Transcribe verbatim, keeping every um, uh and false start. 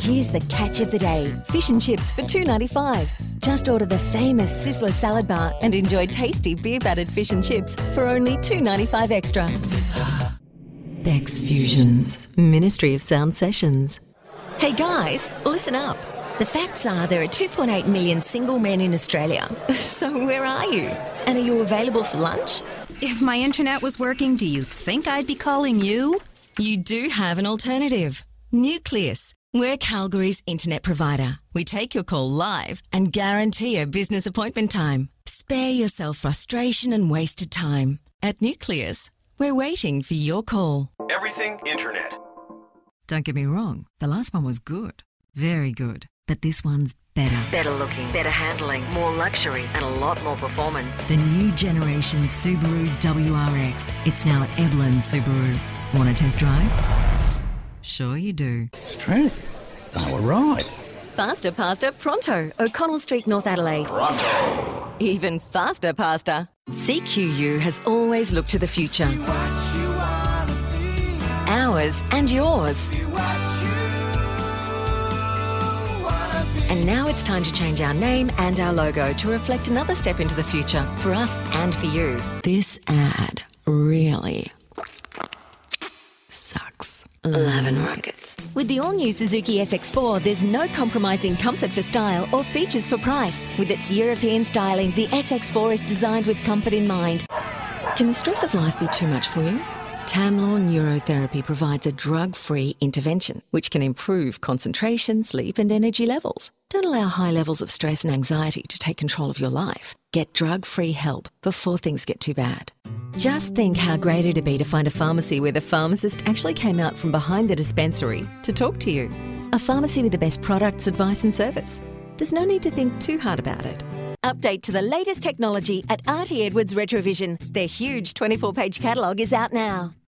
here's the catch of the day. Fish and chips for two dollars ninety-five. Just order the famous Sizzler salad bar and enjoy tasty beer-battered fish and chips for only two dollars ninety-five extra. Bex Fusions, Ministry of Sound Sessions. Hey guys, listen up. The facts are there are two point eight million single men in Australia. So where are you? And are you available for lunch? If my internet was working, do you think I'd be calling you? You do have an alternative. Nucleus. We're Calgary's internet provider. We take your call live and guarantee a business appointment time. Spare yourself frustration and wasted time. At Nucleus, we're waiting for your call. Everything internet. Don't get me wrong, the last one was good. Very good. But this one's better. Better looking, better handling, more luxury, and a lot more performance. The new generation Subaru W R X. It's now at Eblin Subaru. Want a test drive? Sure you do. Strength. Oh, right. Faster pasta pronto. O'Connell Street, North Adelaide. Pronto. Even faster pasta. C Q U has always looked to the future. Ours and yours. And now it's time to change our name and our logo to reflect another step into the future for us and for you. This ad really sucks. Eleven Rockets. With the all-new Suzuki S X four, there's no compromising comfort for style or features for price. With its European styling, the S X four is designed with comfort in mind. Can the stress of life be too much for you? Tamlaw Neurotherapy provides a drug-free intervention, which can improve concentration, sleep and energy levels. Don't allow high levels of stress and anxiety to take control of your life. Get drug-free help before things get too bad. Just think how great it'd be to find a pharmacy where the pharmacist actually came out from behind the dispensary to talk to you. A pharmacy with the best products, advice and service. There's no need to think too hard about it. Update to the latest technology at R T Edwards Retrovision. Their huge twenty-four page catalogue is out now.